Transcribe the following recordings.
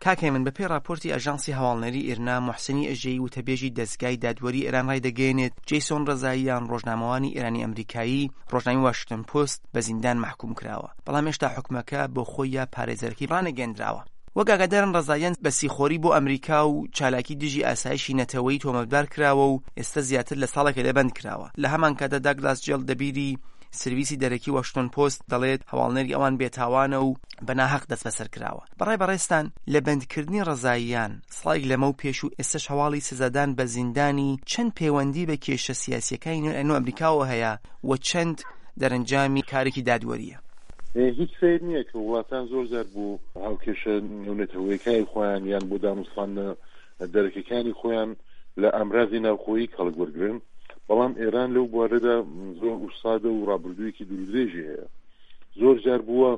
کاکەی من بەپێی راپۆرتی ئەژانسی هەواڵنەری ئێرنا موحسینی ئەژەیی وتەبێژی دەستگای دادوەری ئێران ڕای دەگەێنێت جەیسۆن ڕەزاییان ڕۆژنامەوانی ئێرانی ئەمریکایی ڕۆژنامەی واشنگتن پۆست بە زیندان محکوم کراوە، بەڵام هێشتا حکومەکە بۆ خۆی یا پارێزەرەکەی ڕانەگەیەندراوە. وەک ئاگادارن ڕەزاییان بە سیخۆری بۆ ئەمریکا و چالاکی دژی ئاسایشی نەتەوەیی تۆمەتبار کراوە و ئێستا زیاتر لە ساڵێکە لەبەند کراوە. لە هەمان کاتدا داگلاس جێڵ دەبیری سرویسی دەرەکی واشنگتن پۆست دەڵێت هەواڵنەری ئەوان بێتاوانە و بەناحەق دەست بەسەر کراوە. بەڕێستان لە بەندکردنی ڕەزاییان سڵێک لەمە و پێش و ئێستش هەواڵی سزادان بە زیندانی چەند پەیوەندی بە کێشە سیاسیەکانی نێو ئەمریکاوە هەیە و چەند دەرەنجامی کارێکی دادوەریە؟ هیچ فێر نییە کە وڵاتان زۆر زار بوو هاوکێشە نێونەتەوەیەکانی خۆیان یان بۆ داموزخواندنە دەرەکەکانی خۆیان لە ئەمرازی ناوخۆیی هەڵگوەرگرن، بەڵام ئێران لەو بوارەدا زۆر ئوستادە و ڕابردوویەکی دوورودرێژی هەیە. زۆر جار بووە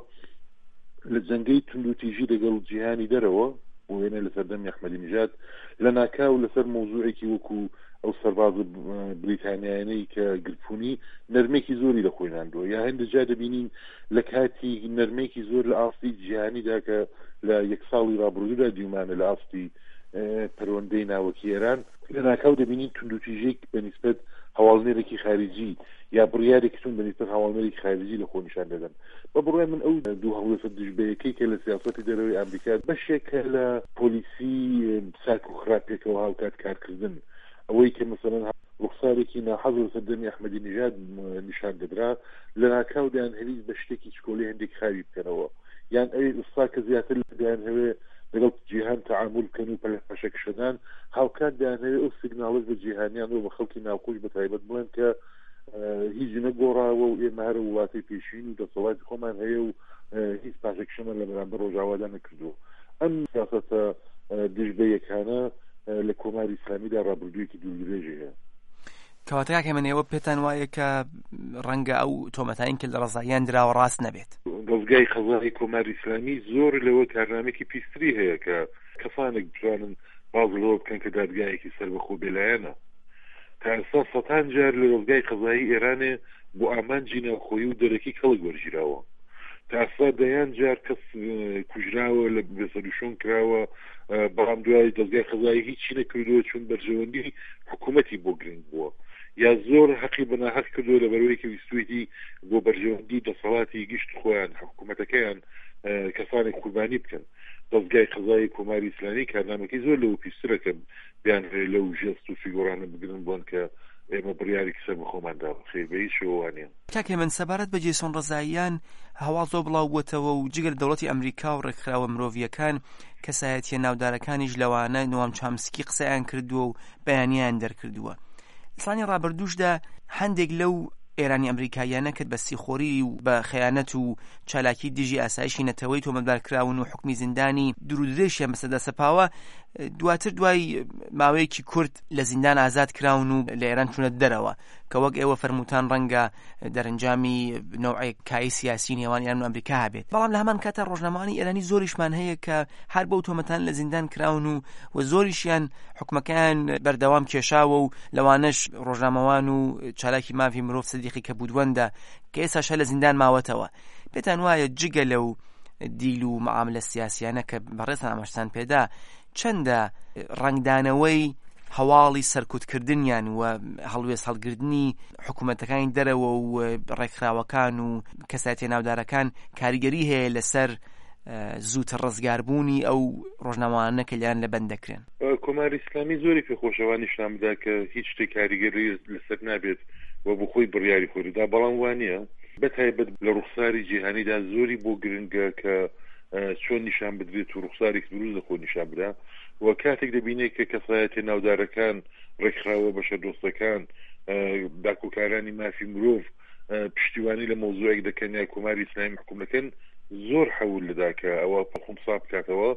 لە جەنگەی توندوتیژی لەگەڵ جیهانی دەرەوە بۆ وێنە لە سەردەمی ئەحمەدی نژاد لە ناکاو لەسەر مۆزوعێکی وەکو ئەو سەرباز بریتانیایانەی کە گرفونی نەرمێکی زۆری لە خۆی ناندووە، یا هەندێک جا دەبینین لە کاتی نەرمێکی زۆر لە ئاستی جیهانیدا کە لە یەک ساڵی ڕابردوودا دیومانە لە ئاستی پەروەندەی ناوەکی ئێران لە ناکاو دەبینین توندوتیژێک بەنسبەت هەواڵنێرێکی خارجی یا بڕیارێکی تون بەنسبەت هەواڵنێرێکی خارجی لە خۆ نیشان دەدەن. بە بڕای من ئەو دوو هەڵوێسە دژبەیەکەی کە لە سیاسەتی دەرەوەی ئەمریکا بەشێکە لە پۆلیسی ساک و خراپێکەوە هاوکات کارکردن، ئەوەی کە مثلەن ڕوخسارێکی ناحەزر سەردەمی ئەحمەدی نژاد نیشان دەدرا لە ناکاودیان هەویست بە شتێکی چکۆڵی هەندێک خاوی بکەنەوە، یان ئەوێ ئستا کە زیاتر لەدایان هەوێ لەگەڵ جیهان تعامل بکەن و پەشەکشەدان هاوکات دایانەوێ ئەو سیگناڵش بە جیهانیان و بە خەڵکی ناوخۆش بە تایبەت بڵێن کە هیچ نەگۆڕاوە و ئێمە هەرە وڵاتی پێشین و دەسەڵاتی خۆمان هەیە و هیچ پاشەکشەمان لە بەرامبەر ڕۆژاوادا نەکردووە. ئەم سیاسەتە دژبەیەکانە لە کۆماری ئیسلامیدا ڕابردوویەکی دوورودرێژی هەیە. کەواتە کاکە من ئێوە پێتان وایە کە ڕەنگە ئەو تۆمەتین کە لە ڕەزاییان دراوە ڕاست نەبێت؟ دەستگای قەزای کۆماری ئیسلامی زۆر لەوە کارنامێکی پیستری هەیە کە کەسانێک بتوانن باز لەوە بکەن کە دادگایەکی سەربەخۆ بێلایەنە. تا ئێستا سەدان جار لە دەستگای قەزایی ئێرانێ بۆ ئامانجی ناوخۆیی و دەرەکی کەڵک وەرگیراوە، تا ئێستا دەیان جار کەس کوژراوە لە بێسەریشۆن کراوە، بەڵام دوای دەستگای قەزایی هیچی نەکردووە چون بەرژەوەندی حکوومەتی بۆ گرنگ بووە، یا زۆر حەقی بەناحەق کردووە لە بەرەوەی کە ویستویەتی بۆ بەرژەوەندی دەسەڵاتی گشت خۆیان حکوومەتەکەیان کەسانێک قوربانی بکەن. دەستگای قەزایی کۆماری ئیسلامی کارنامەکەی زۆر لەوە پیسترە کە بیان لەو ژێست و فیگۆرانە بگرن بۆن کە ئێمە بڕیارێکی سەر بەخۆماندا خێبەی شەوانێ. کاکێ من سەبارەت بە جەیسۆن ڕەزاییان هەواڵ زۆر بڵاو بووەتەوە و جگەل دەوڵەتی ئەمریکا و ڕێکخراوە مرۆڤیەکان کەسایەتیە ناودارەکانیش لەوانە نوام چامسکی قسەیان کردووە و بەیانیان دەرکردووە. ساڵی ڕابردووشدا هەندێک لەو ئێرانی ئەمریکاییانە کرد بە سیخۆری و بە خەیانەت و چالاکی دژی ئاسایشی نەتەوەی تۆمەتبارکراون و حکمی زیندانی درودرێژیان بەسەردا سەپاوە، دواتر دوای ماوەیەکی کورت لە زیندان ئازاد کراون و لە ئێران چوونە دەرەوە کە وەک ئێوە فەرمووتان ڕەنگە دەرەنجامی نەوعی کای سیاسی نێوان ئێران و ئەمریکا هەبێت، بەڵام لە هەمان کاتە ڕۆژنامەوانی ئێرانی زۆریشمان هەیە کە هەر بەو تۆمەتان لە زیندان کراون و زۆریشیان حکومەکەیان بەردەوام کێشاوە و لەوانش ڕۆژنامەوان و چالاکی مافی مرۆڤ سەدیقی کە بودوەندە کە ئێستاش لە زیندان ماوەتەوە. پێتان وایە جگە لەو دیل و معاملە سیاسیانە کە بەڕێزان ئاماژتان پێدا چەندە ڕنگدانەوەی هەواڵی سەرکوتکردنیان و هەڵوێست هەڵگرتنی حکوومەتەکانی دەرەوە و ڕێکخراوەکان و کەسایەتیە ناودارەکان کاریگەری هەیە لەسەر زووتر ڕزگاربوونی ئەو ڕۆژنامەوانە کە لیان لە بەند دەکرێن؟ کۆماری ئیسلامی زۆری پێخۆشەوانی نیشان بدا کە هیچ شتێک کاریگەری لەسەر نابێت و بۆ خۆی بڕیاری خۆیدا، بەڵام وانە بەتایبەت لە ڕوخساری جیهانیدا زۆری بۆ گرنگە کە چۆن نیشان بدرێت و ڕوخسارێک دروست لە خۆ نیشان بدا و کاتێک دەبینێت کە کەسایەتی ناودارەکان ڕێکخراوە بەشە دۆستەکان داکۆکارانی مافی مرۆڤ پشتیوانی لە مۆزوعێک دەکەن یا کۆماری ئیسلامی حکوم دەکەن زۆر حەول لەدا کە ئەوە پەخۆمسا بکاتەوە،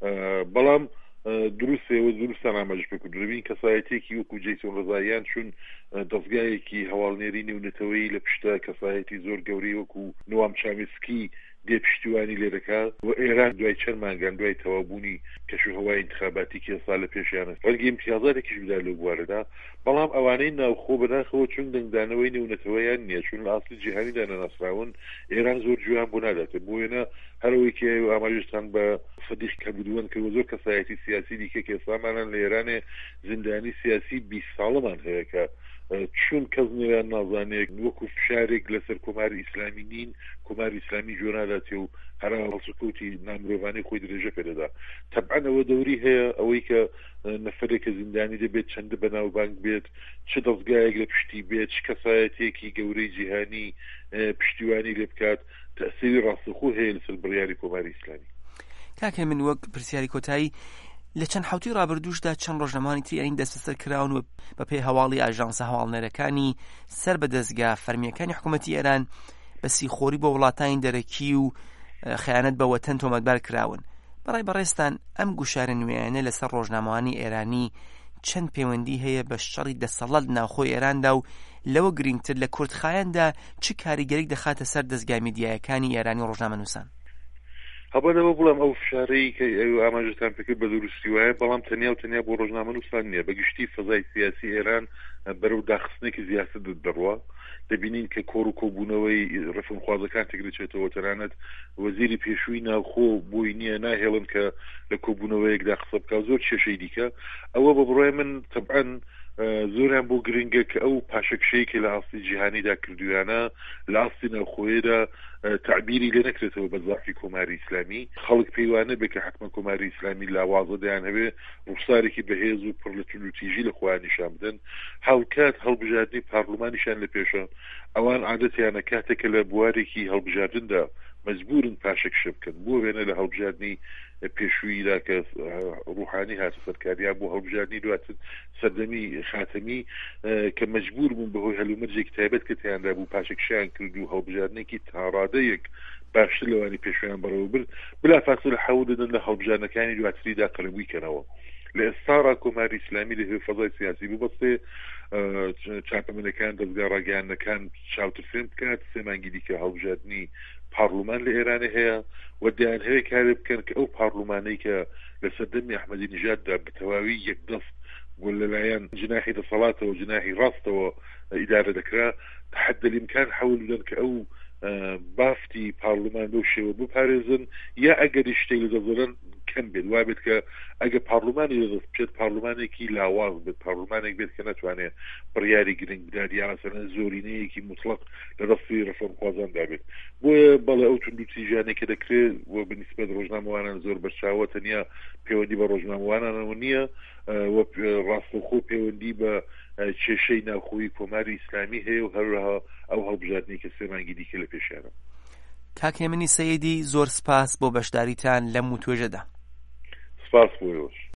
بەڵام دروستەوە دروستان ئاماژ پێکرد دەبین کەسایەتێکی وەکو جەیسۆن ڕەزاییان چون دەستگایەکی هەواڵنێری نێونەتەوەیی لە پشتە کەسایەتی زۆر گەورەی وەکو نوام چامسکی پشتیوانی لێ دەکات و ئێران دوای چەند مانگان دوای تەوابوونی کەشوهەوای انتخاباتی کە ساڵ لە پێشیانە ڕەنگە امتیازاتێکیش بدا لەو بوارەدا بەڵام ئەوانەی ناوخۆ بەداخەوە چون دەنگدانەوەی نێونەتەوەیان نییە چون لە ئاسڵی جیهانیدا نەناسراون ئێران زۆر جویان بۆ ناداتێت بۆ وێنە هەرەوەی کە ئاماژەتان بە سەدیق کەبودووەن کە زۆر کەسایەتی سیاسی دیکە کە ئێستامانان لە ئێرانێ زیندانی سیاسی 20 ساڵەمان هەیە کە چون کەس نوێیان نازانێت وەکو فشارێک لەسەر کۆماری ئیسلامی نین کۆماری ئیسلامی جۆناداتی و هەرا هەڵسوکەوتی نامرۆڤانەی خۆی درێژە پێدەدا تەبعەن ئەوە دەوری هەیە ئەوەی کە نەفرێکە زیندانی دەبێت چەندە بەناوبانگ بێت چ دەستگایەک لە پشتی بێت چ کەسایەتێکی گەورەی جیهانی پشتیوانی لێ بکات تەسیری ڕاستەخۆ هەیە لەسەر بڕیاری کۆماری ئیسلامی. کاکە من وەک پرسیاری کۆتایی لە چەند حوتی ڕابردووشدا چەند ڕۆژنامانی تریانی دەستبەسەر کراون و بەپێی هەواڵی ئاژانسە هەواڵنەرەکانی سەر بە دەستگا فەرمیەکانی حکوومەتی ئێران بە سیخۆری بۆ وڵاتانی دەرەکی و خەیانەت بە وەتەن تۆمەتبار کراون. بەڕای بەڕێستان ئەم گوشارە نوێیانە لەسەر ڕۆژنامەوانی ئێرانی چەند پەیوەندی هەیە بە شەڕی دەسەڵات ناوخۆی ئێراندا و لەوە گرنگتر لە کوردخایەندا چ کاریگەریک دەخاتە سەر دەستگای میدیایەکانی ئێرانی و ڕۆژنامەنووسان؟ هەبەنەوە بڵام ئەو فشارەی کە ئاماژەتان پێکرد بە دروستی وایە بەڵام تەنیا بۆ ڕۆژنامەنووسان نییە بەگشتی فەزای سیاسی ئێران بەرەو داخستنێکی زیاتر دەڕوا دەبینین کە کۆڕ و کۆبوونەوەی ڕەفەنخوازەکان تێگرێتەوە تەنانەت وەزیری پێشووی ناوخۆ بۆی نییە ناهێڵن کە لە کۆبوونەوەیەکدا قسە بکە زۆر کێشەی دیکە ئەوە بە بڕای من تەبعەن زۆریان بۆ گرنگە کە ئەو پاشەکشەیەکی لە ئاستی جیهانیدا کردویانە لە ئاستی ناوخۆیەدا تعبیری لێ نەکرێتەوە بە زافی کۆماری ئیسلامی خەڵک پێیوانە بێ کە حتمما کۆماری ئیسلامی لاوازە دەیان هەبێ ڕوخسارێکی بەهێز و پڕ لە تونوتیژی لە خۆیان نیشان بدەن هەڵکات هەڵبژاردننی پارلمانیشان لە پێشە ئەوان عادەتیانە کاتێکە لە بوارێکی هەڵبژاردندا مەجبورن پاشەکشە بکەن بۆ وێنە لە هەڵبژاردننی پێشوویدا کە ڕوحانی هاتە سەرکاریان بۆ هەڵبژاردننی دواتر سەردەمی خاتەمی کە مەجبور بوون بەهۆی هەلومەرجێکی تایبەت کە تیاندا بوو پاشەکشیان کرد و هەڵبژاردنێکی تاڕادەیەک باشتر لەوانی پێشویان بەڕەوە برد بلافاصلە حەول دەدەن لە هەڵبژاردنەکانی دواتریدا قەڵەبووی کەنەوە لە ئێستارا کۆماری ئیسلامی لە فەزای سیاسی ببەستێ چاپەمەنەکان دەستگا ڕاگەیاندنەکان چاوترفێن بکات سێ مانگی دیکە هەڵبژاردننی پارلمان لە ئێرانە هەیە و دەیان هەیە کارێ بکەن کە ئەو پارلمانەی کە لە سەردەمی ئەحمەدی نژاددا بەتەواوی یەکدەست بۆ لەلایەن جناحی دەسەڵاتەوە جناحی ڕاستەوە ئیدارە دەکرا حد الإمكان حەول بدەن کە ئەو بافتی پارلمان بەو شێوە بپارێزن یا ئەگەری شتێک لەدەزڵن کەم بێت وا بێت کە ئەگە پارلمانی لەدەست بچێت پارلمانێکی لاواز بێت پارلمانێک بێت کە ناتوانێت بڕیاری گرنگ بدات یا مەسەڵەن زۆرینەیەکی مطلق لە دەستی ڕەفەرمخوازاندا بێت بۆیە بەڵێ ئەو توندوتیژانێک کە دەکرێت و بەنسبەت ڕۆژنامەوانان زۆر بەرچاوە تەنیا پەیوەندی بە ڕۆژنامەوانانەوە نییە و ڕاستەوخۆ پەیوەندی بە کێشەی ناوخۆی کۆماری ئیسلامی هەیە و هەروەها ئەو هەڵبژاردننی کە سێ مانگی دیکە لە پێشیانە. کاکێمنی سەیدی زۆر سپاس بۆ بەشداریتان لەم و توێژەدا. سپاس بۆ